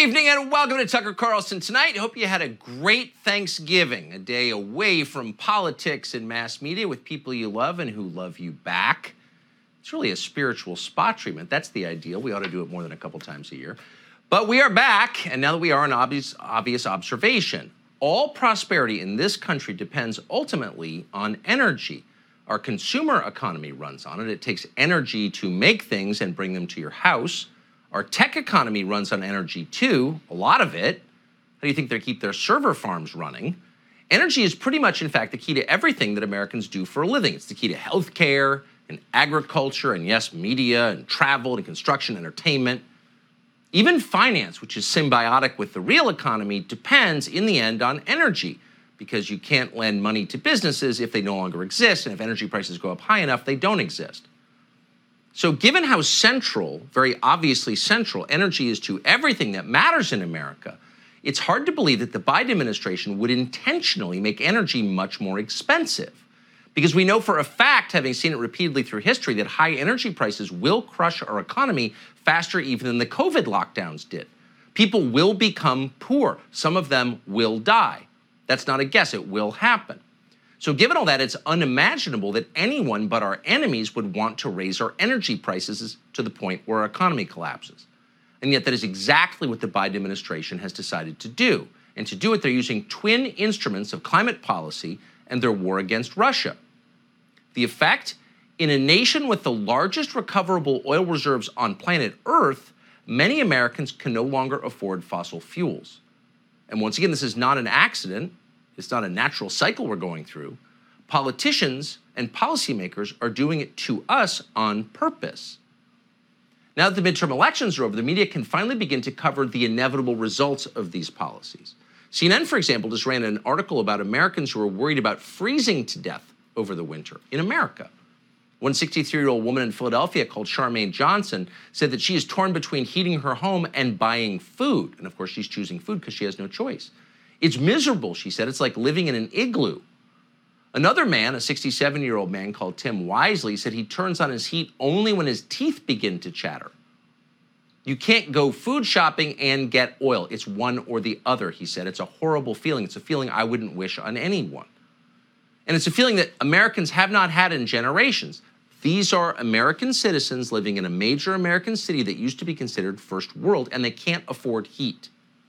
evening and welcome to Tucker Carlson Tonight. Hope you had a great Thanksgiving, a day away from politics and mass media with people you love and who love you back. It's really a spiritual spot treatment. That's the ideal. We ought to do it more than a couple times a year. But we are back, and now that we are, an obvious observation. All prosperity in this country depends ultimately on energy. Our consumer economy runs on it. It takes energy to make things and bring them to your house. Our tech economy runs on energy too, a lot of it. How do you think they keep their server farms running? Energy is pretty much, in fact, the key to everything that Americans do for a living. It's the key to healthcare and agriculture and, yes, media and travel and construction, entertainment. Even finance, which is symbiotic with the real economy, depends in the end on energy because you can't lend money to businesses if they no longer exist, and if energy prices go up high enough, they don't exist. So given how central, very obviously central, energy is to everything that matters in America, it's hard to believe that the Biden administration would intentionally make energy much more expensive. Because we know for a fact, having seen it repeatedly through history, that high energy prices will crush our economy faster even than the COVID lockdowns did. People will become poor. Some of them will die. That's not a guess. It will happen. So given all that, it's unimaginable that anyone but our enemies would want to raise our energy prices to the point where our economy collapses. And yet that is exactly what the Biden administration has decided to do. And to do it, they're using twin instruments of climate policy and their war against Russia. The effect? In a nation with the largest recoverable oil reserves on planet Earth, many Americans can no longer afford fossil fuels. And once again, this is not an accident. It's not a natural cycle we're going through. Politicians and policymakers are doing it to us on purpose. Now that the midterm elections are over, the media can finally begin to cover the inevitable results of these policies. CNN, for example, just ran an article about Americans who are worried about freezing to death over the winter in America. One 63-year-old woman in Philadelphia called Charmaine Johnson said that she is torn between heating her home and buying food. And of course, she's choosing food because she has no choice. It's miserable, she said. It's like living in an igloo. Another man, a 67-year-old man called Tim Wisely, said he turns on his heat only when his teeth begin to chatter. You can't go food shopping and get oil. It's one or the other, he said. It's a horrible feeling. It's a feeling I wouldn't wish on anyone. And it's a feeling that Americans have not had in generations. These are American citizens living in a major American city that used to be considered first world, and they can't afford heat.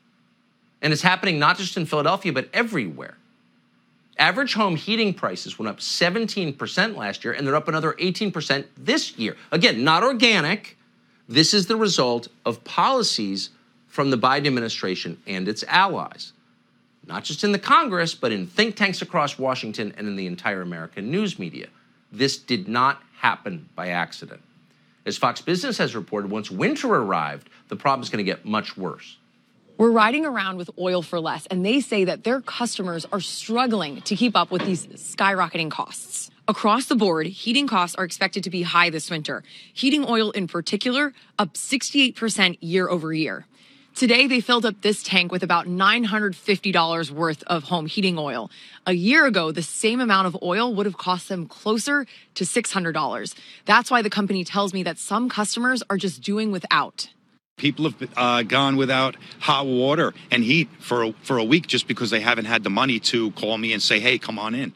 And it's happening not just in Philadelphia, but everywhere. Average home heating prices went up 17% last year, and they're up another 18% this year. Again, not organic. This is the result of policies from the Biden administration and its allies. Not just in the Congress, but in think tanks across Washington and in the entire American news media. This did not happen by accident. As Fox Business has reported, once winter arrived, the problem is going to get much worse. We're riding around with oil for less, and they say that their customers are struggling to keep up with these skyrocketing costs. Across the board, heating costs are expected to be high this winter. Heating oil in particular, up 68% year over year. Today, they filled up this tank with about $950 worth of home heating oil. A year ago, the same amount of oil would have cost them closer to $600. That's why the company tells me that some customers are just doing without. People have gone without hot water and heat for a week just because they haven't had the money to call me and say, hey, come on in.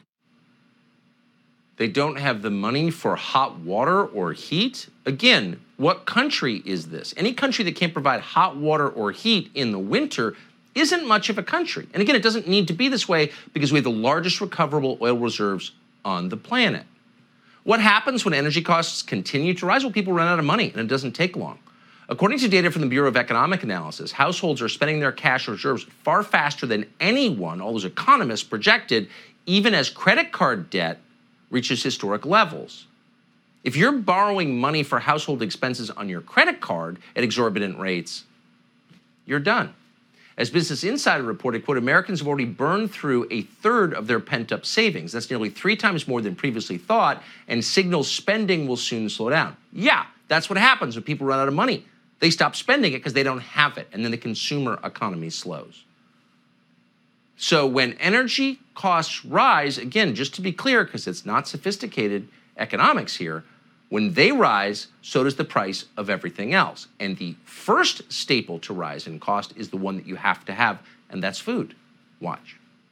They don't have the money for hot water or heat? Again, what country is this? Any country that can't provide hot water or heat in the winter isn't much of a country. And again, it doesn't need to be this way because we have the largest recoverable oil reserves on the planet. What happens when energy costs continue to rise? Well, people run out of money, and it doesn't take long. According to data from the Bureau of Economic Analysis, households are spending their cash reserves far faster than anyone, all those economists projected, even as credit card debt reaches historic levels. If you're borrowing money for household expenses on your credit card at exorbitant rates, you're done. As Business Insider reported, quote, Americans have already burned through a third of their pent-up savings. That's nearly 3 times more than previously thought, and signals spending will soon slow down. Yeah, that's what happens when people run out of money. They stop spending it because they don't have it, and then the consumer economy slows. So when energy costs rise, again, just to be clear, because it's not sophisticated economics here, When they rise, so does the price of everything else. And the first staple to rise in cost is the one that you have to have, and that's food. Watch.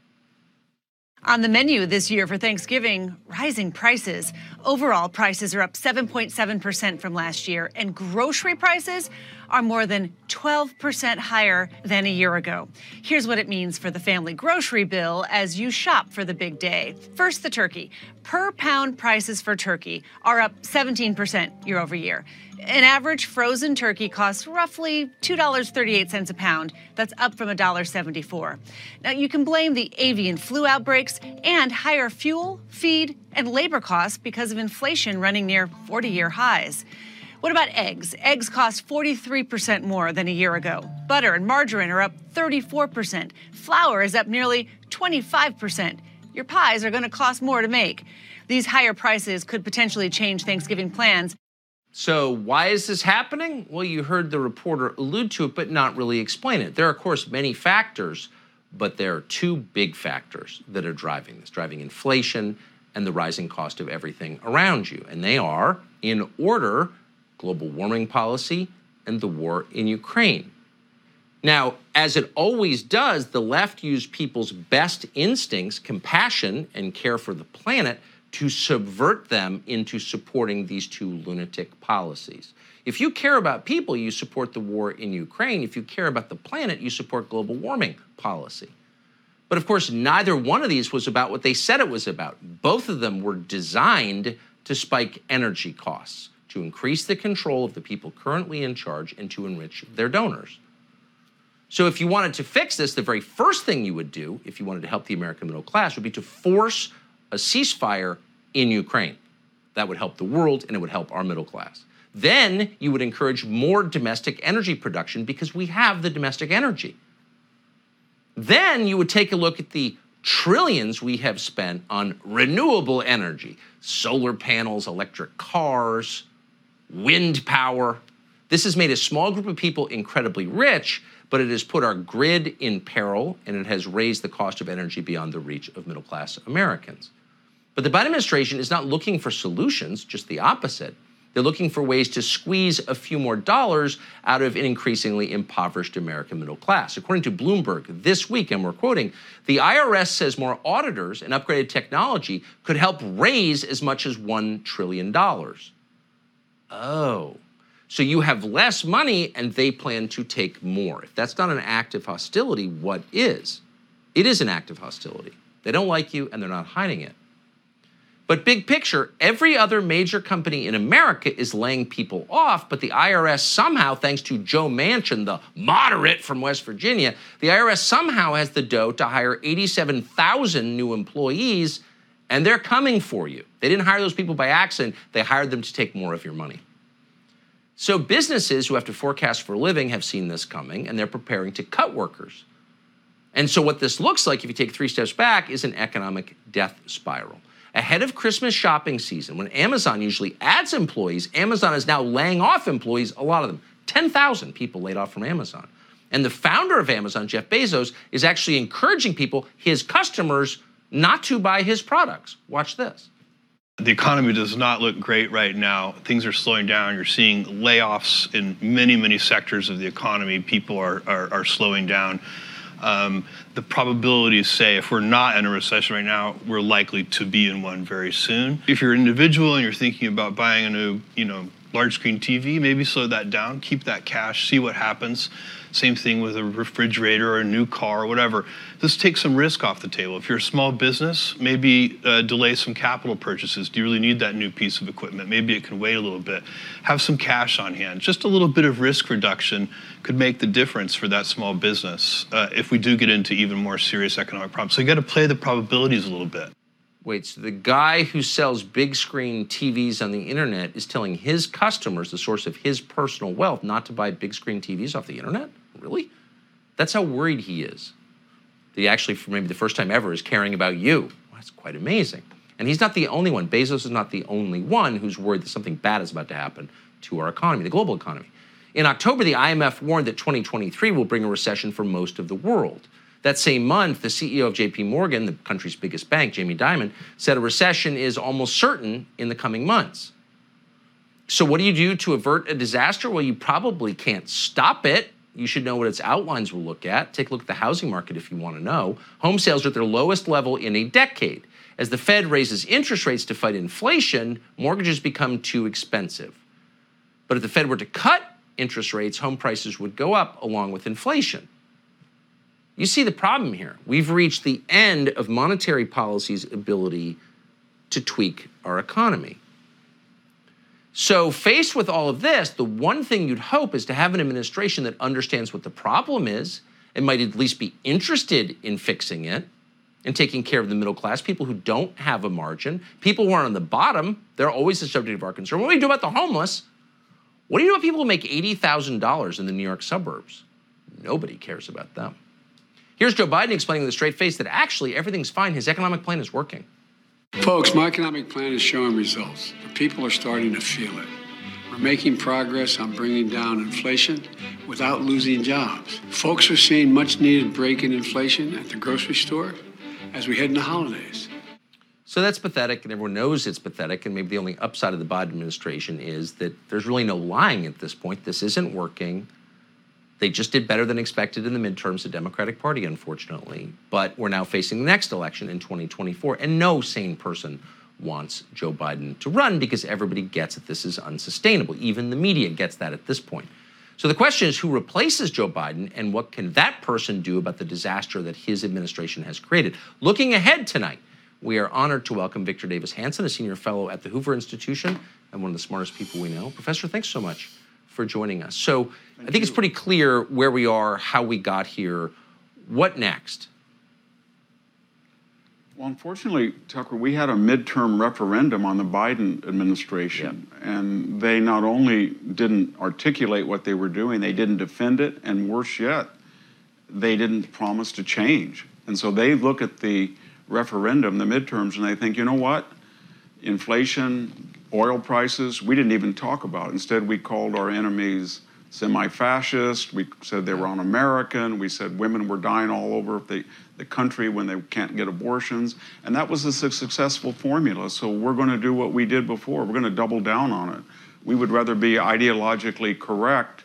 On the menu this year for Thanksgiving, rising prices. Overall prices are up 7.7% from last year, and grocery prices are more than 12% higher than a year ago. Here's what it means for the family grocery bill as you shop for the big day. First, the turkey. Per pound prices for turkey are up 17% year over year. An average frozen turkey costs roughly $2.38 a pound. That's up from $1.74. Now, you can blame the avian flu outbreaks and higher fuel, feed, and labor costs because of inflation running near 40-year highs. What about eggs? Eggs cost 43% more than a year ago. Butter and margarine are up 34%. Flour is up nearly 25%. Your pies are going to cost more to make. These higher prices could potentially change Thanksgiving plans. So why is this happening? Well, you heard the reporter allude to it, but not really explain it. There are, of course, many factors, but there are two big factors that are driving this, driving inflation and the rising cost of everything around you. And they are, in order, global warming policy and the war in Ukraine. Now, as it always does, the left used people's best instincts, compassion, and care for the planet to subvert them into supporting these two lunatic policies. If you care about people, you support the war in Ukraine. If you care about the planet, you support global warming policy. But of course, neither one of these was about what they said it was about. Both of them were designed to spike energy costs, to increase the control of the people currently in charge and to enrich their donors. So if you wanted to fix this, the very first thing you would do, if you wanted to help the American middle class, would be to force a ceasefire in Ukraine. That would help the world and it would help our middle class. Then you would encourage more domestic energy production because we have the domestic energy. Then you would take a look at the trillions we have spent on renewable energy, solar panels, electric cars, wind power. This has made a small group of people incredibly rich, but it has put our grid in peril and it has raised the cost of energy beyond the reach of middle-class Americans. But the Biden administration is not looking for solutions, just the opposite. They're looking for ways to squeeze a few more dollars out of an increasingly impoverished American middle class. According to Bloomberg this week, and we're quoting, the IRS says more auditors and upgraded technology could help raise as much as $1 trillion. Oh, so you have less money and they plan to take more. If that's not an act of hostility, what is? It is an act of hostility. They don't like you and they're not hiding it. But big picture, every other major company in America is laying people off, but the IRS somehow, thanks to Joe Manchin, the moderate from West Virginia, the IRS somehow has the dough to hire 87,000 new employees, and they're coming for you. They didn't hire those people by accident. They hired them to take more of your money. So businesses who have to forecast for a living have seen this coming, and they're preparing to cut workers. And so what this looks like, if you take 3 steps back, is an economic death spiral. Ahead of Christmas shopping season, when Amazon usually adds employees, Amazon is now laying off employees, a lot of them. 10,000 people laid off from Amazon. And the founder of Amazon, Jeff Bezos, is actually encouraging people, his customers, not to buy his products. Watch this. The economy does not look great right now. Things are slowing down. You're seeing layoffs in many, many sectors of the economy. People are slowing down. The probabilities say if we're not in a recession right now, we're likely to be in one very soon. If you're an individual and you're thinking about buying a new, large screen TV, maybe slow that down, keep that cash, see what happens. Same thing with a refrigerator or a new car or whatever. Just take some risk off the table. If you're a small business, maybe delay some capital purchases. Do you really need that new piece of equipment? Maybe it can wait a little bit. Have some cash on hand. Just a little bit of risk reduction could make the difference for that small business if we do get into even more serious economic problems. So you got to play the probabilities a little bit. Wait, so the guy who sells big screen TVs on the internet is telling his customers, the source of his personal wealth, not to buy big screen TVs off the internet? Really? That's how worried he is. That he actually, for maybe the first time ever, is caring about you. Well, that's quite amazing. And he's not the only one. Bezos is not the only one who's worried that something bad is about to happen to our economy, the global economy. In October, the IMF warned that 2023 will bring a recession for most of the world. That same month, the CEO of JP Morgan, the country's biggest bank, Jamie Dimon, said a recession is almost certain in the coming months. So what do you do to avert a disaster? Well, you probably can't stop it. You should know what its outlines will look at. Take a look at the housing market if you want to know. Home sales are at their lowest level in a decade. As the Fed raises interest rates to fight inflation, mortgages become too expensive. But if the Fed were to cut interest rates, home prices would go up along with inflation. You see the problem here. We've reached the end of monetary policy's ability to tweak our economy. So faced with all of this, the one thing you'd hope is to have an administration that understands what the problem is and might at least be interested in fixing it and taking care of the middle class, people who don't have a margin, people who are on the bottom. They're always the subject of our concern. What do you do about the homeless? What do you do about people who make $80,000 in the New York suburbs? Nobody cares about them. Here's Joe Biden explaining with a straight face that actually everything's fine. His economic plan is working. Folks, my economic plan is showing results. The people are starting to feel it. We're making progress on bringing down inflation without losing jobs. Folks are seeing much needed break in inflation at the grocery store as we head into holidays. So that's pathetic, and everyone knows it's pathetic, and maybe the only upside of the Biden administration is that there's really no lying at this point. This isn't working. They just did better than expected in the midterms, the Democratic Party, unfortunately. But we're now facing the next election in 2024, and no sane person wants Joe Biden to run because everybody gets that this is unsustainable. Even the media gets that at this point. So the question is, who replaces Joe Biden, and what can that person do about the disaster that his administration has created? Looking ahead tonight, we are honored to welcome Victor Davis Hanson, a senior fellow at the Hoover Institution and one of the smartest people we know. Professor, thanks so much for joining us. So I think it's pretty clear where we are, how we got here. What next? Well, unfortunately, Tucker, we had a midterm referendum on the Biden administration, and they not only didn't articulate what they were doing, they didn't defend it, and worse yet, they didn't promise to change. And so they look at the referendum, the midterms, and they think, you know what? Inflation, oil prices, we didn't even talk about it. Instead, we called our enemies semi-fascist. We said they were un-American. We said women were dying all over the country when they can't get abortions. And that was a successful formula. So we're going to do what we did before. We're going to double down on it. We would rather be ideologically correct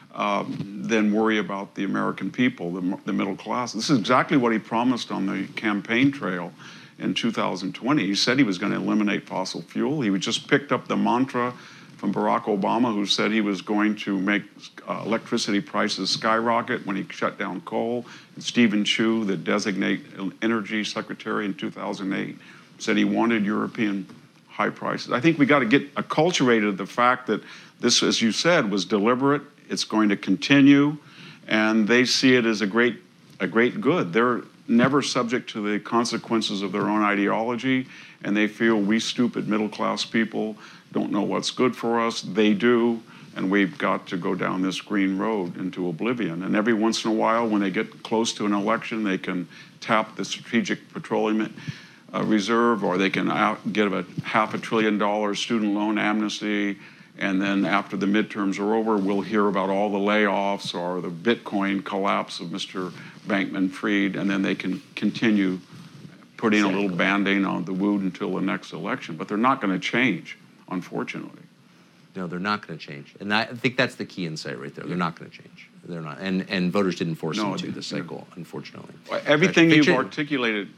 than worry about the American people, the middle class. This is exactly what he promised on the campaign trail in 2020. He said he was going to eliminate fossil fuel. He just picked up the mantra from Barack Obama, who said he was going to make electricity prices skyrocket when he shut down coal. And Stephen Chu, the designate energy secretary in 2008, said he wanted European high prices. I think we got to get acculturated of the fact that this, as you said, was deliberate. It's going to continue, and they see it as a great good. They're never subject to the consequences of their own ideology, and they feel we stupid middle-class people don't know what's good for us. They do, and we've got to go down this green road into oblivion. And every once in a while, when they get close to an election, they can tap the Strategic Petroleum Reserve, or they can get a $500 billion student loan amnesty. And then after the midterms are over, we'll hear about all the layoffs or the Bitcoin collapse of Mr. Bankman-Fried, and then they can continue putting a little Band-Aid on the wound until the next election. But they're not going to change, unfortunately. No, they're not going to change. And I think that's the key insight right there. They're not going to change. They're not. And voters didn't force them to this cycle, unfortunately. Everything you've articulated,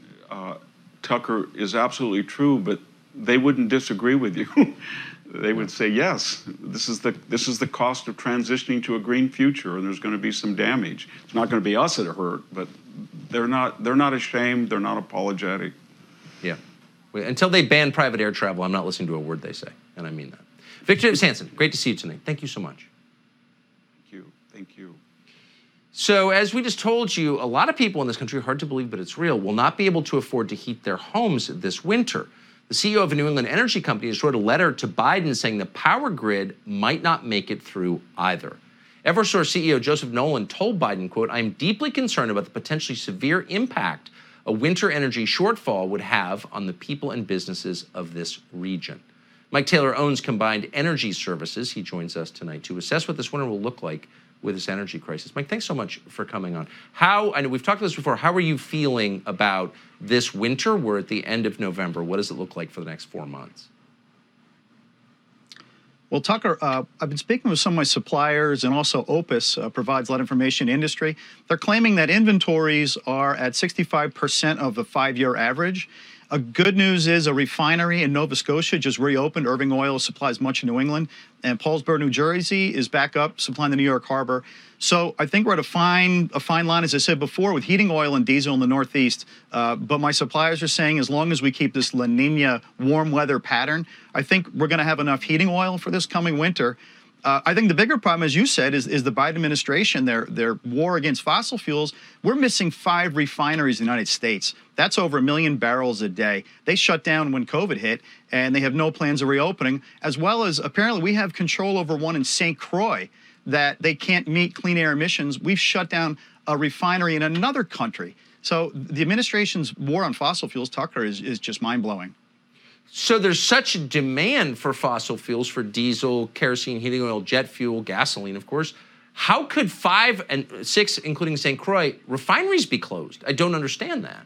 Tucker, is absolutely true, but they wouldn't disagree with you. They would say, yes, this is the cost of transitioning to a green future, and there's going to be some damage. It's not going to be us that are hurt, but they're not ashamed. They're not apologetic. Yeah. Until they ban private air travel, I'm not listening to a word they say, and I mean that. Victor Davis Hanson, great to see you tonight. Thank you so much. Thank you. Thank you. So as we just told you, a lot of people in this country, hard to believe, but it's real, will not be able to afford to heat their homes this winter. The CEO of a New England energy company has wrote a letter to Biden saying the power grid might not make it through either. Eversource CEO Joseph Nolan told Biden, quote, "I'm deeply concerned about the potentially severe impact a winter energy shortfall would have on the people and businesses of this region." Mike Taylor owns Combined Energy Services. He joins us tonight to assess what this winter will look like with this energy crisis. Mike, thanks so much for coming on. I know we've talked about this before. How are you feeling about this winter? We're at the end of November. What does it look like for the next 4 months? Well, Tucker, I've been speaking with some of my suppliers, and also Opus provides a lot of information to industry. They're claiming that inventories are at 65% of the 5-year average. Good news is a refinery in Nova Scotia just reopened. Irving Oil supplies much in New England, and Paulsboro, New Jersey is back up supplying the New York Harbor. So I think we're at a fine line, as I said before, with heating oil and diesel in the Northeast. But my suppliers are saying as long as we keep this La Nina warm weather pattern, I think we're going to have enough heating oil for this coming winter. I think the bigger problem, as you said, is the Biden administration, their war against fossil fuels. We're missing 5 refineries in the United States. That's over 1 million barrels a day. They shut down when COVID hit, and they have no plans of reopening, as well as apparently we have control over one in St. Croix that they can't meet clean air emissions. We've shut down a refinery in another country. So the administration's war on fossil fuels, Tucker, is just mind-blowing. So there's such a demand for fossil fuels, for diesel, kerosene, heating oil, jet fuel, gasoline, of course. How could 5 and 6, including St. Croix, refineries be closed? I don't understand that.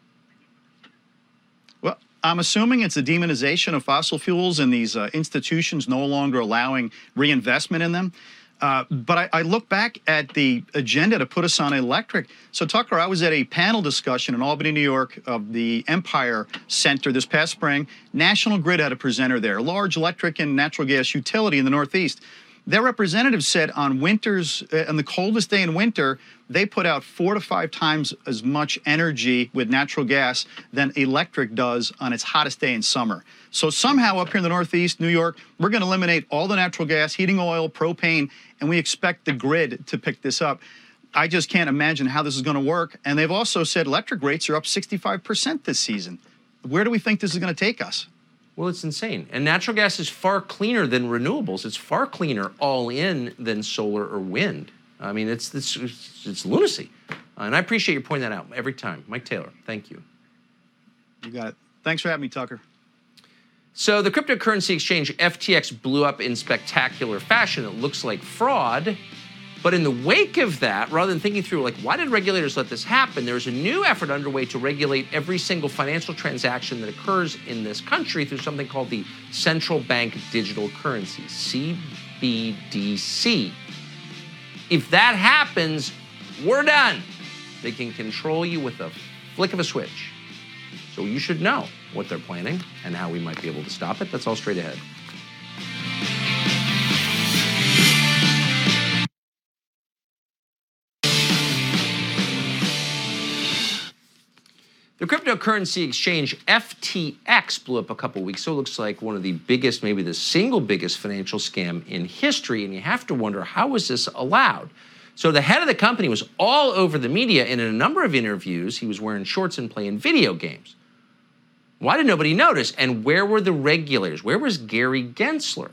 Well, I'm assuming it's a demonization of fossil fuels and these institutions no longer allowing reinvestment in them. But I look back at the agenda to put us on electric. So, Tucker, I was at a panel discussion in Albany, New York of the Empire Center this past spring. National Grid had a presenter there, a large electric and natural gas utility in the Northeast. Their representative said on the coldest day in winter, they put out 4 to 5 times as much energy with natural gas than electric does on its hottest day in summer. So somehow up here in the Northeast, New York, we're going to eliminate all the natural gas, heating oil, propane, and we expect the grid to pick this up. I just can't imagine how this is going to work. And they've also said electric rates are up 65% this season. Where do we think this is going to take us? Well, it's insane. And natural gas is far cleaner than renewables. It's far cleaner all in than solar or wind. I mean, it's lunacy. And I appreciate you pointing that out every time. Mike Taylor, thank you. You got it. Thanks for having me, Tucker. So the cryptocurrency exchange FTX blew up in spectacular fashion. It looks like fraud. But in the wake of that, rather than thinking through, like, why did regulators let this happen, there's a new effort underway to regulate every single financial transaction that occurs in this country through something called the Central Bank Digital Currency, CBDC. If that happens, we're done. They can control you with a flick of a switch. So you should know what they're planning and how we might be able to stop it. That's all straight ahead. The cryptocurrency exchange FTX blew up a couple weeks ago. It looks like one of the biggest, maybe the single biggest financial scam in history. And you have to wonder, how was this allowed? So the head of the company was all over the media, and in a number of interviews, he was wearing shorts and playing video games. Why did nobody notice? And where were the regulators? Where was Gary Gensler?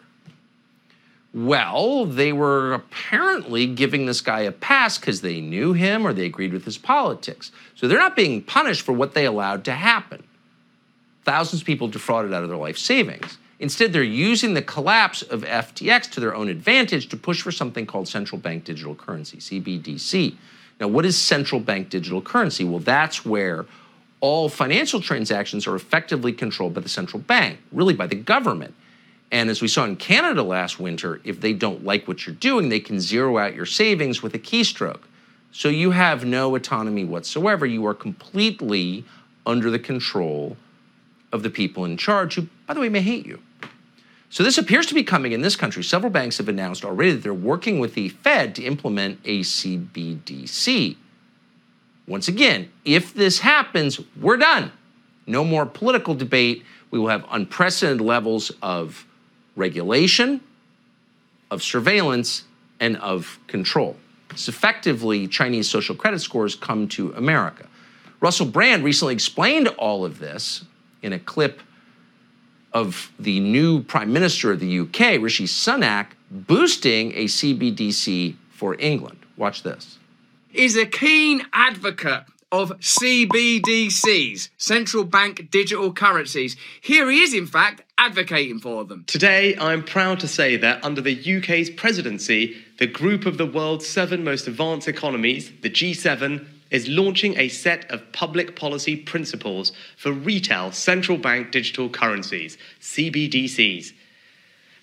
Well, they were apparently giving this guy a pass because they knew him or they agreed with his politics. So they're not being punished for what they allowed to happen. Thousands of people defrauded out of their life savings. Instead, they're using the collapse of FTX to their own advantage to push for something called central bank digital currency, CBDC. Now, what is central bank digital currency? Well, that's where all financial transactions are effectively controlled by the central bank, really by the government. And as we saw in Canada last winter, if they don't like what you're doing, they can zero out your savings with a keystroke. So you have no autonomy whatsoever. You are completely under the control of the people in charge, who, by the way, may hate you. So this appears to be coming in this country. Several banks have announced already that they're working with the Fed to implement a CBDC. Once again, if this happens, we're done. No more political debate. We will have unprecedented levels of regulation, of surveillance, and of control. It's effectively Chinese social credit scores come to America. Russell Brand recently explained all of this in a clip of the new Prime Minister of the UK, Rishi Sunak, boosting a CBDC for England. Watch this. Is a keen advocate of CBDCs, central bank digital currencies. Here he is, in fact, advocating for them. Today, I'm proud to say that under the UK's presidency, the group of the world's 7 most advanced economies, the G7, is launching a set of public policy principles for retail central bank digital currencies, CBDCs.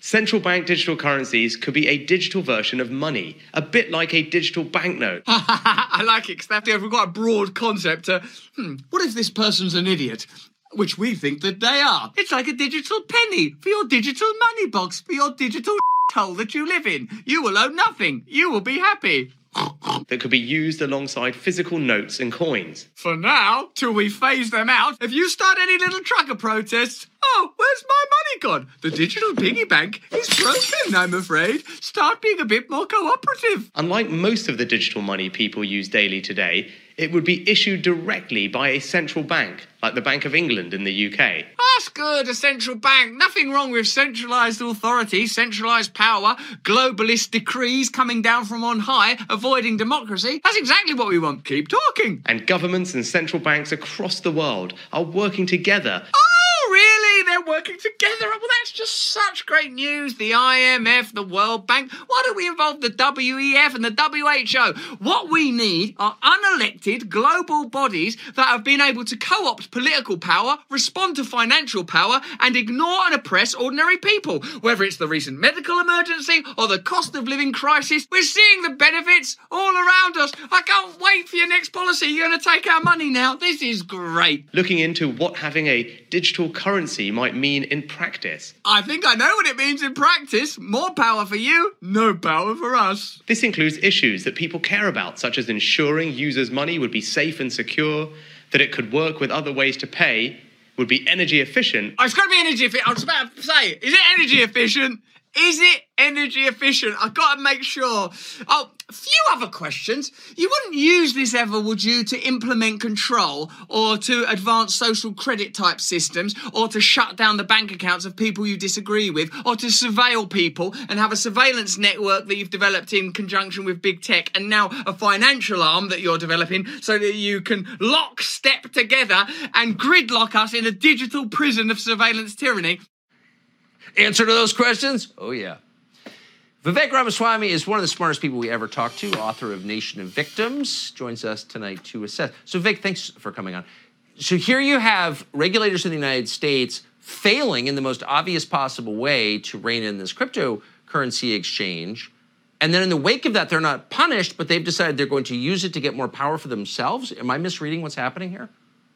Central bank digital currencies could be a digital version of money, a bit like a digital banknote. I like it, because we've got a broad concept to, what if this person's an idiot? Which we think that they are. It's like a digital penny for your digital money box, for your digital hole that you live in. You will owe nothing. You will be happy. That could be used alongside physical notes and coins. For now, till we phase them out, if you start any little trucker protests, oh, where's my money gone? The digital piggy bank is broken, I'm afraid. Start being a bit more cooperative. Unlike most of the digital money people use daily today, it would be issued directly by a central bank, like the Bank of England in the UK. That's good, a central bank. Nothing wrong with centralised authority, centralised power, globalist decrees coming down from on high, avoiding democracy. That's exactly what we want. Keep talking. And governments and central banks across the world are working together. Oh, really? They're working together? Well, that's just such great news. The IMF, the World Bank. Why don't we involve the WEF and the WHO? What we need are unelected global bodies that have been able to co-opt political power, respond to financial power, and ignore and oppress ordinary people. Whether it's the recent medical emergency or the cost of living crisis, we're seeing the benefits all around us. I can't wait for your next policy. You're going to take our money now. This is great. Looking into what having a digital currency might mean in practice. I think I know what it means in practice. More power for you, no power for us. This includes issues that people care about, such as ensuring users' money would be safe and secure, that it could work with other ways to pay, would be energy efficient. Oh, it's got to be energy efficient. I was about to say, is it energy efficient? Is it energy efficient? I've got to make sure. Oh, a few other questions. You wouldn't use this ever, would you, to implement control or to advance social credit type systems or to shut down the bank accounts of people you disagree with or to surveil people and have a surveillance network that you've developed in conjunction with big tech and now a financial arm that you're developing so that you can lockstep together and gridlock us in a digital prison of surveillance tyranny? Answer to those questions? Oh, yeah. Vivek Ramaswamy is one of the smartest people we ever talked to, author of Nation of Victims, joins us tonight to assess. So, Vic, thanks for coming on. So here you have regulators in the United States failing in the most obvious possible way to rein in this cryptocurrency exchange. And then in the wake of that, they're not punished, but they've decided they're going to use it to get more power for themselves. Am I misreading what's happening here?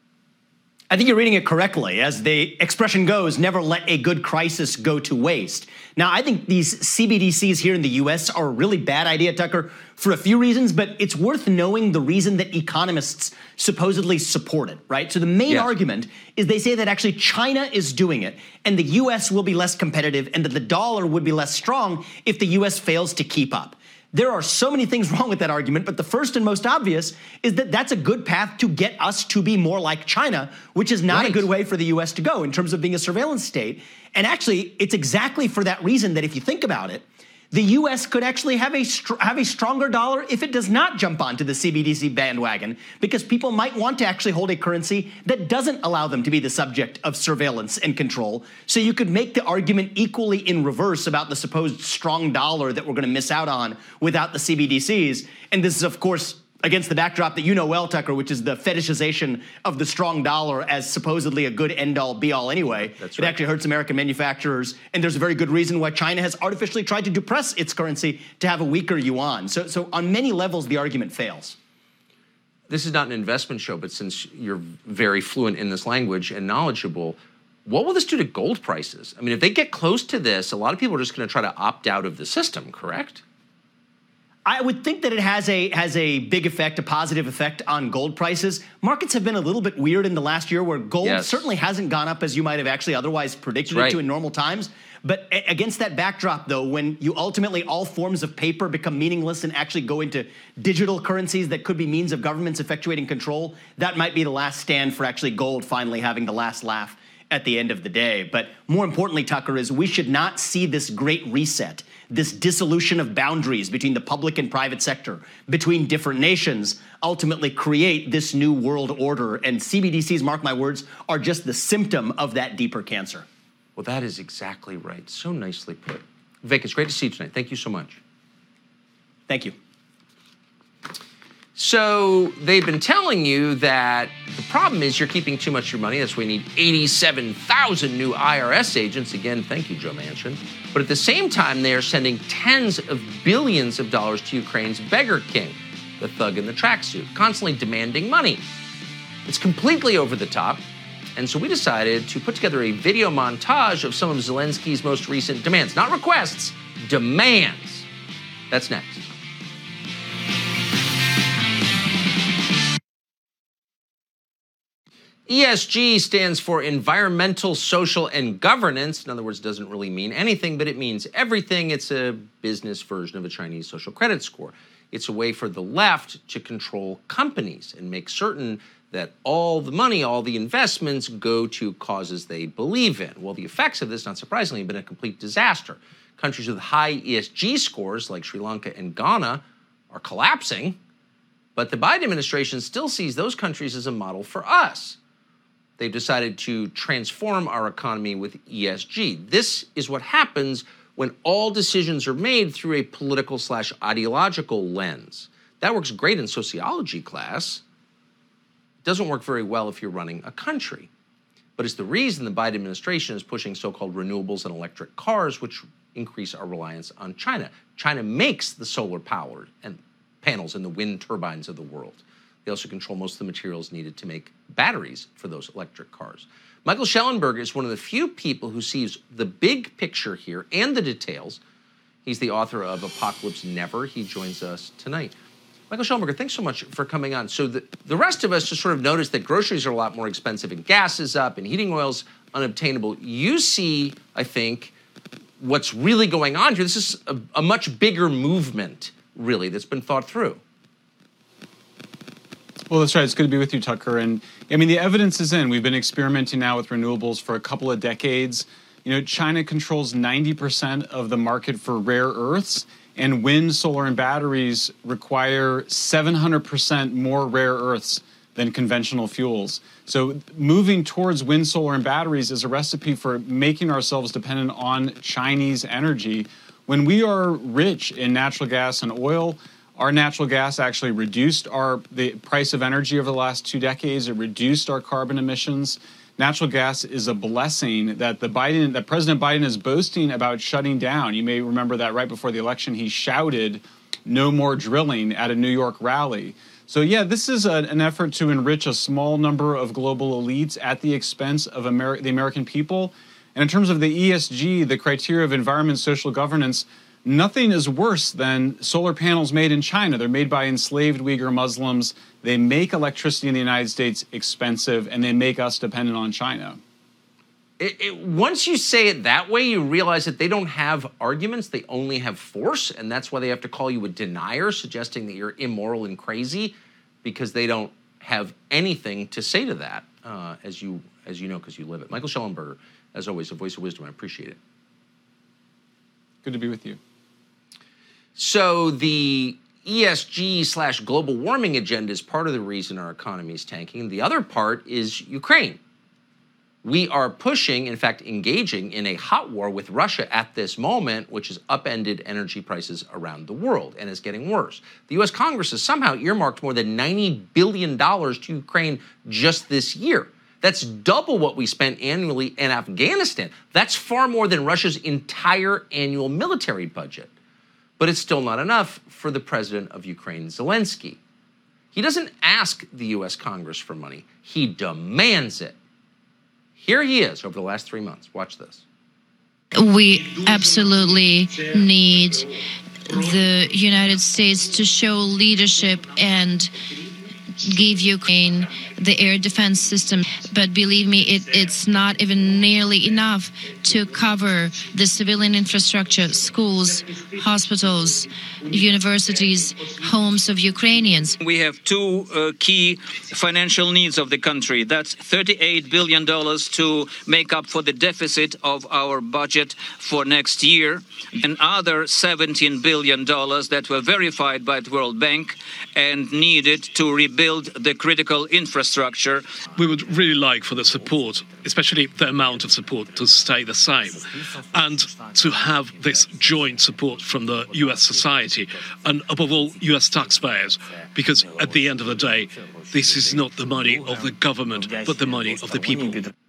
I think you're reading it correctly. As the expression goes, never let a good crisis go to waste. Now, I think these CBDCs here in the U.S. are a really bad idea, Tucker, for a few reasons, but it's worth knowing the reason that economists supposedly support it, right? So the main argument is they say that actually China is doing it, and the U.S. will be less competitive, and that the dollar would be less strong if the U.S. fails to keep up. There are so many things wrong with that argument, but the first and most obvious is that that's a good path to get us to be more like China, which is not a good way for the U.S. to go in terms of being a surveillance state. And actually, it's exactly for that reason that if you think about it, the U.S. could actually have a stronger dollar if it does not jump onto the CBDC bandwagon, because people might want to actually hold a currency that doesn't allow them to be the subject of surveillance and control. So you could make the argument equally in reverse about the supposed strong dollar that we're going to miss out on without the CBDCs. And this is, of course, against the backdrop that you know well, Tucker, which is the fetishization of the strong dollar as supposedly a good end-all, be-all anyway. That's right. It actually hurts American manufacturers, and there's a very good reason why China has artificially tried to depress its currency to have a weaker yuan. So on many levels, the argument fails. This is not an investment show, but since you're very fluent in this language and knowledgeable, what will this do to gold prices? I mean, if they get close to this, a lot of people are just going to try to opt out of the system, correct? I would think that it has a big effect, a positive effect on gold prices. Markets have been a little bit weird in the last year where gold certainly hasn't gone up as you might have actually otherwise predicted it to in normal times. But against that backdrop, though, when you ultimately all forms of paper become meaningless and actually go into digital currencies that could be means of governments effectuating control, that might be the last stand for actually gold finally having the last laugh at the end of the day. But more importantly, Tucker, is we should not see this great reset, this dissolution of boundaries between the public and private sector, between different nations, ultimately create this new world order. And CBDCs, mark my words, are just the symptom of that deeper cancer. Well, that is exactly right. So nicely put. Vic, it's great to see you tonight. Thank you so much. Thank you. So they've been telling you that the problem is you're keeping too much of your money. That's why we need 87,000 new IRS agents. Again, thank you, Joe Manchin. But at the same time, they are sending tens of billions of dollars to Ukraine's beggar king, the thug in the tracksuit, constantly demanding money. It's completely over the top. And so we decided to put together a video montage of some of Zelensky's most recent demands. Not requests, demands. That's next. ESG stands for environmental, social, and governance. In other words, it doesn't really mean anything, but it means everything. It's a business version of a Chinese social credit score. It's a way for the left to control companies and make certain that all the money, all the investments go to causes they believe in. Well, the effects of this, not surprisingly, have been a complete disaster. Countries with high ESG scores like Sri Lanka and Ghana are collapsing, but the Biden administration still sees those countries as a model for us. They've decided to transform our economy with ESG. This is what happens when all decisions are made through a political/ideological lens. That works great in sociology class. It doesn't work very well if you're running a country. But it's the reason the Biden administration is pushing so-called renewables and electric cars, which increase our reliance on China. China makes the solar power and panels and the wind turbines of the world. They also control most of the materials needed to make batteries for those electric cars. Michael Schellenberger is one of the few people who sees the big picture here and the details. He's the author of Apocalypse Never. He joins us tonight. Michael Schellenberger, thanks so much for coming on. So the rest of us just sort of noticed that groceries are a lot more expensive and gas is up and heating oil's unobtainable. You see, I think, what's really going on here. This is a much bigger movement, really, that's been thought through. Well, that's right. It's good to be with you, Tucker. And I mean, the evidence is in. We've been experimenting now with renewables for a couple of decades. You know, China controls 90% of the market for rare earths, and wind, solar, and batteries require 700% more rare earths than conventional fuels. So moving towards wind, solar, and batteries is a recipe for making ourselves dependent on Chinese energy. When we are rich in natural gas and oil, our natural gas actually reduced the price of energy over the last 2 decades. It reduced our carbon emissions. Natural gas is a blessing that President Biden is boasting about shutting down. You may remember that right before the election, he shouted, "No more drilling" at a New York rally. So yeah, this is an effort to enrich a small number of global elites at the expense of the American people. And in terms of the ESG, the criteria of environment, social governance, nothing is worse than solar panels made in China. They're made by enslaved Uyghur Muslims. They make electricity in the United States expensive, and they make us dependent on China. Once you say it that way, you realize that they don't have arguments. They only have force, and that's why they have to call you a denier, suggesting that you're immoral and crazy, because they don't have anything to say to that, as you know, because you live it. Michael Schellenberger, as always, a voice of wisdom. I appreciate it. Good to be with you. So the ESG/global warming agenda is part of the reason our economy is tanking. The other part is Ukraine. We are pushing, in fact, engaging in a hot war with Russia at this moment, which has upended energy prices around the world and is getting worse. The U.S. Congress has somehow earmarked more than $90 billion to Ukraine just this year. That's double what we spent annually in Afghanistan. That's far more than Russia's entire annual military budget. But it's still not enough for the president of Ukraine, Zelensky. He doesn't ask the U.S. Congress for money. He demands it. Here he is over the last 3 months. Watch this. We absolutely need the United States to show leadership and give Ukraine the air defense system. But believe me, it's not even nearly enough to cover the civilian infrastructure, schools, hospitals, universities, homes of Ukrainians. We have two key financial needs of the country. That's $38 billion to make up for the deficit of our budget for next year, and other $17 billion that were verified by the World Bank and needed to rebuild build the critical infrastructure. We would really like for the support, especially the amount of support, to stay the same, and to have this joint support from the US society and above all US taxpayers, because at the end of the day, this is not the money of the government, but the money of the people.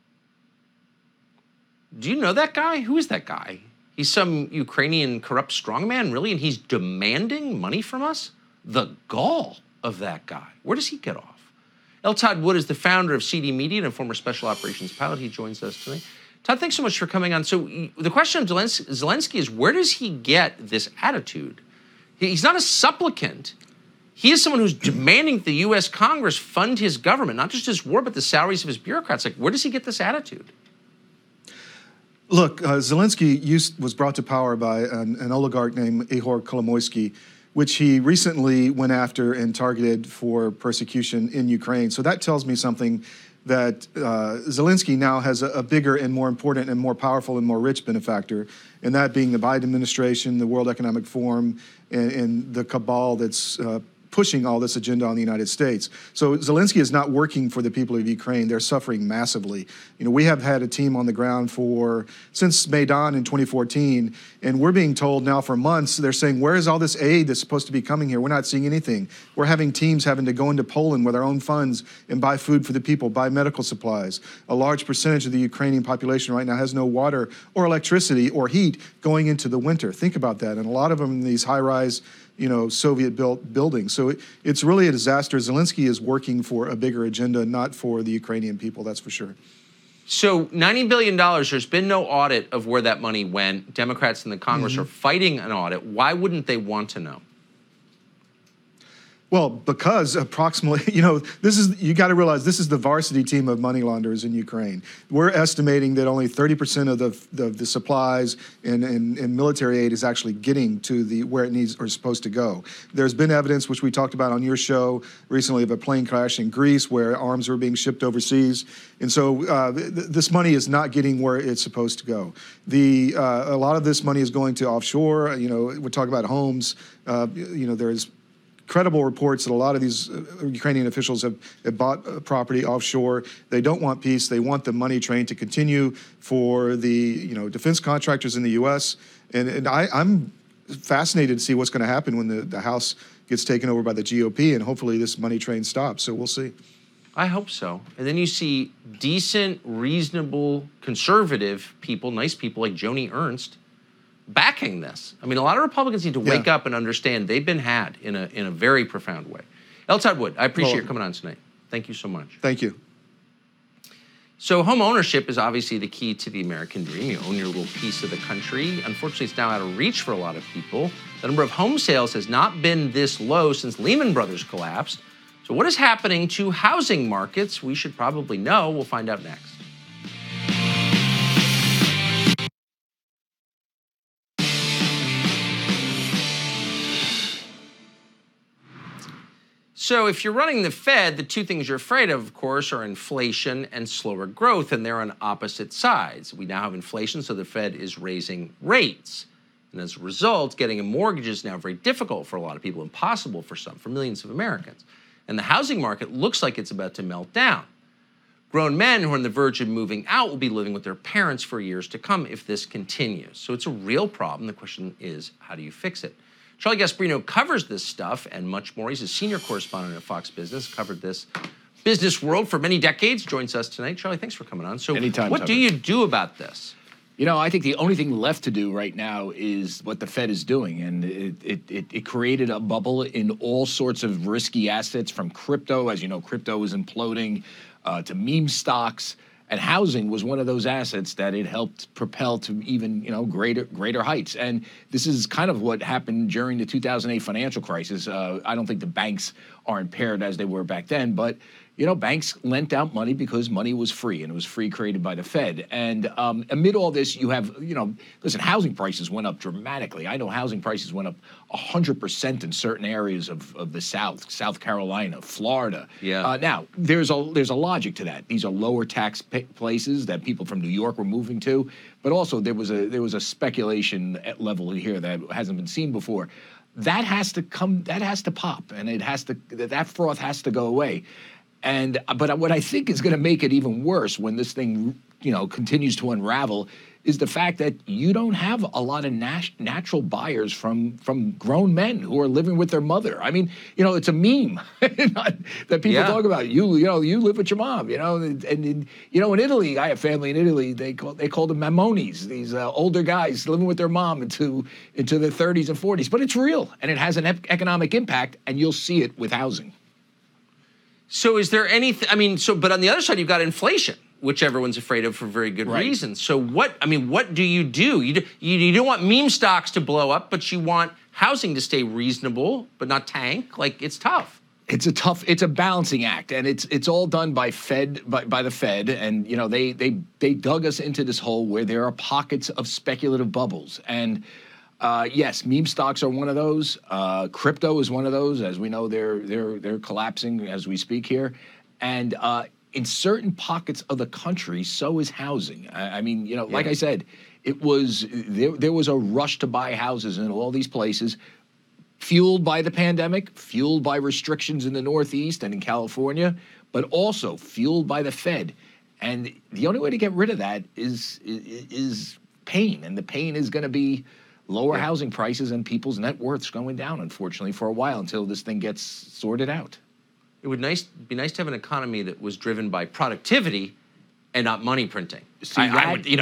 Do you know that guy? Who is that guy? He's some Ukrainian corrupt strongman, really? And he's demanding money from us? The gall of that guy. Where does he get off? L. Todd Wood is the founder of CD Media and a former special operations pilot. He joins us tonight. Todd, thanks so much for coming on. So the question of Zelensky is, where does he get this attitude? He's not a supplicant. He is someone who's demanding that the U.S. Congress fund his government, not just his war, but the salaries of his bureaucrats. Like, where does he get this attitude? Look, Zelensky was brought to power by an oligarch named Ihor Kolomoisky, which he recently went after and targeted for persecution in Ukraine. So that tells me something, that Zelensky now has a bigger and more important and more powerful and more rich benefactor, and that being the Biden administration, the World Economic Forum, and the cabal that's pushing all this agenda on the United States. So Zelensky is not working for the people of Ukraine. They're suffering massively. You know, we have had a team on the ground since Maidan in 2014, and we're being told now for months, they're saying, where is all this aid that's supposed to be coming here? We're not seeing anything. We're having teams having to go into Poland with our own funds and buy food for the people, buy medical supplies. A large percentage of the Ukrainian population right now has no water or electricity or heat going into the winter. Think about that. And a lot of them in these high-rise, Soviet-built buildings. So it's really a disaster. Zelensky is working for a bigger agenda, not for the Ukrainian people, that's for sure. So $90 billion, there's been no audit of where that money went. Democrats in the Congress are fighting an audit. Why wouldn't they want to know? Well, because approximately, you got to realize this is the varsity team of money launderers in Ukraine. We're estimating that only 30% of the supplies and military aid is actually getting to where it needs or is supposed to go. There's been evidence, which we talked about on your show recently, of a plane crash in Greece where arms were being shipped overseas. And so this money is not getting where it's supposed to go. A lot of this money is going to offshore. We're talking about homes. There's credible reports that a lot of these Ukrainian officials have bought property offshore. They don't want peace. They want the money train to continue for the defense contractors in the U.S. And I'm fascinated to see what's going to happen when the House gets taken over by the GOP, and hopefully this money train stops. So we'll see. I hope so. And then you see decent, reasonable, conservative people, nice people like Joni Ernst, backing this. I mean, a lot of Republicans need to wake up and understand they've been had in a very profound way. L. Todd Wood, I appreciate you coming on tonight. Thank you so much. Thank you. So home ownership is obviously the key to the American dream. You own your little piece of the country. Unfortunately, it's now out of reach for a lot of people. The number of home sales has not been this low since Lehman Brothers collapsed. So what is happening to housing markets? We should probably know. We'll find out next. So if you're running the Fed, the two things you're afraid of course, are inflation and slower growth, and they're on opposite sides. We now have inflation, so the Fed is raising rates. And as a result, getting a mortgage is now very difficult for a lot of people, impossible for some, for millions of Americans. And the housing market looks like it's about to melt down. Grown men who are on the verge of moving out will be living with their parents for years to come if this continues. So it's a real problem. The question is, how do you fix it? Charlie Gasparino covers this stuff and much more. He's a senior correspondent at Fox Business, covered this business world for many decades, joins us tonight. Charlie, thanks for coming on. So Anytime, what do you do about this? I think the only thing left to do right now is what the Fed is doing. And it created a bubble in all sorts of risky assets, from crypto. As you know, crypto is imploding, to meme stocks. And housing was one of those assets that it helped propel to even, greater heights. And this is kind of what happened during the 2008 financial crisis. I don't think the banks are impaired as they were back then, but banks lent out money because money was free, and it was free created by the Fed. And amid all this, you have, listen, housing prices went up dramatically. I know housing prices went up 100% in certain areas of the South, South Carolina, Florida. Yeah. Now, there's a logic to that. These are lower tax places that people from New York were moving to, but also there was a speculation level here that hasn't been seen before. that has to pop, and that froth has to go away. But what I think is going to make it even worse when this thing, continues to unravel, is the fact that you don't have a lot of natural buyers from grown men who are living with their mother. I mean, it's a meme that people talk about. You live with your mom, and in Italy, I have family in Italy. They call them mammonis, these older guys living with their mom into their 30s and 40s. But it's real, and it has an economic impact, and you'll see it with housing. So is there anything? But on the other side, you've got inflation, which everyone's afraid of for very good reasons. So what do? You don't want meme stocks to blow up, but you want housing to stay reasonable, but not tank. Like, it's tough. It's a balancing act, and it's all done by the Fed, and they dug us into this hole where there are pockets of speculative bubbles. And yes, meme stocks are one of those. Crypto is one of those. As we know, they're collapsing as we speak here. And in certain pockets of the country, so is housing. Like I said, there was a rush to buy houses in all these places, fueled by the pandemic, fueled by restrictions in the Northeast and in California, but also fueled by the Fed. And the only way to get rid of that is pain, and the pain is going to be lower housing prices and people's net worths going down, unfortunately, for a while until this thing gets sorted out. It would be nice to have an economy that was driven by productivity and not money printing. Ideally.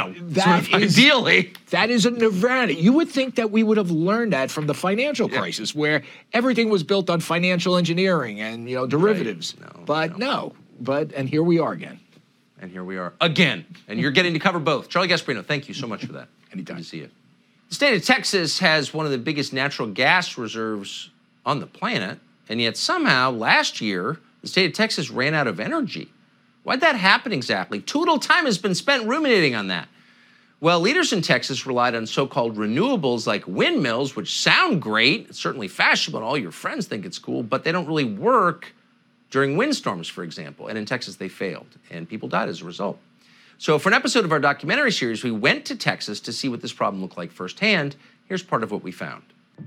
That is a nirvana. You would think that we would have learned that from the financial crisis, where everything was built on financial engineering and derivatives. No. And here we are again. And here we are again. And you're getting to cover both. Charlie Gasparino, thank you so much for that. Anytime. Good to see you. The state of Texas has one of the biggest natural gas reserves on the planet, and yet somehow last year the state of Texas ran out of energy. Why'd that happen exactly? Too little time has been spent ruminating on that. Well, leaders in Texas relied on so-called renewables like windmills, which sound great, it's certainly fashionable, and all your friends think it's cool, but they don't really work during windstorms, for example. And in Texas, they failed, and people died as a result. So for an episode of our documentary series, we went to Texas to see what this problem looked like firsthand. Here's part of what we found.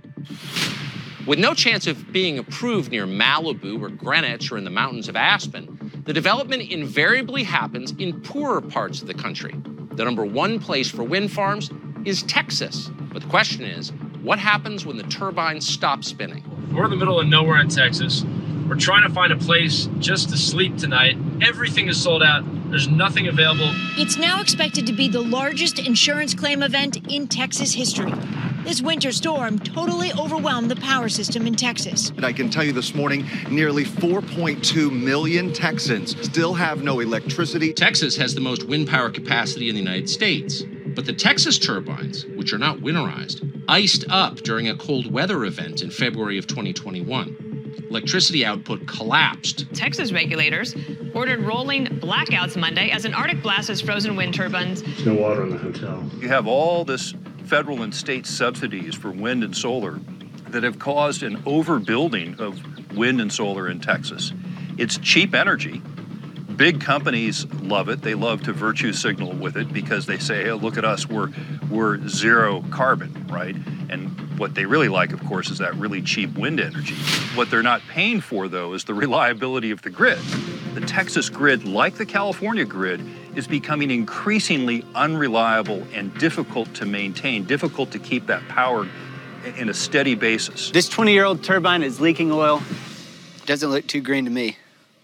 With no chance of being approved near Malibu or Greenwich or in the mountains of Aspen, the development invariably happens in poorer parts of the country. The number one place for wind farms is Texas. But the question is, what happens when the turbines stop spinning? We're in the middle of nowhere in Texas. We're trying to find a place just to sleep tonight. Everything is sold out. There's nothing available. It's now expected to be the largest insurance claim event in Texas history. This winter storm totally overwhelmed the power system in Texas. And I can tell you this morning, nearly 4.2 million Texans still have no electricity. Texas has the most wind power capacity in the United States, but the Texas turbines, which are not winterized, iced up during a cold weather event in February of 2021. Electricity output collapsed. Texas regulators ordered rolling blackouts Monday as an Arctic blast has frozen wind turbines. There's no water in the hotel. You have all this federal and state subsidies for wind and solar that have caused an overbuilding of wind and solar in Texas. It's cheap energy. Big companies love it. They love to virtue signal with it because they say, hey, look at us, we're zero carbon, right? And what they really like, of course, is that really cheap wind energy. What they're not paying for, though, is the reliability of the grid. The Texas grid, like the California grid, is becoming increasingly unreliable and difficult to maintain, difficult to keep that power in a steady basis. This 20-year-old turbine is leaking oil. Doesn't look too green to me.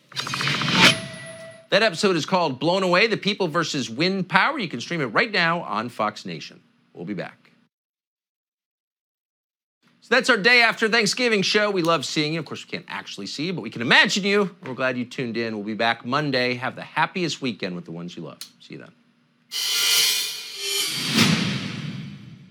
That episode is called Blown Away, The People versus Wind Power. You can stream it right now on Fox Nation. We'll be back. So that's our day after Thanksgiving show. We love seeing you. Of course, we can't actually see you, but we can imagine you. We're glad you tuned in. We'll be back Monday. Have the happiest weekend with the ones you love. See you then.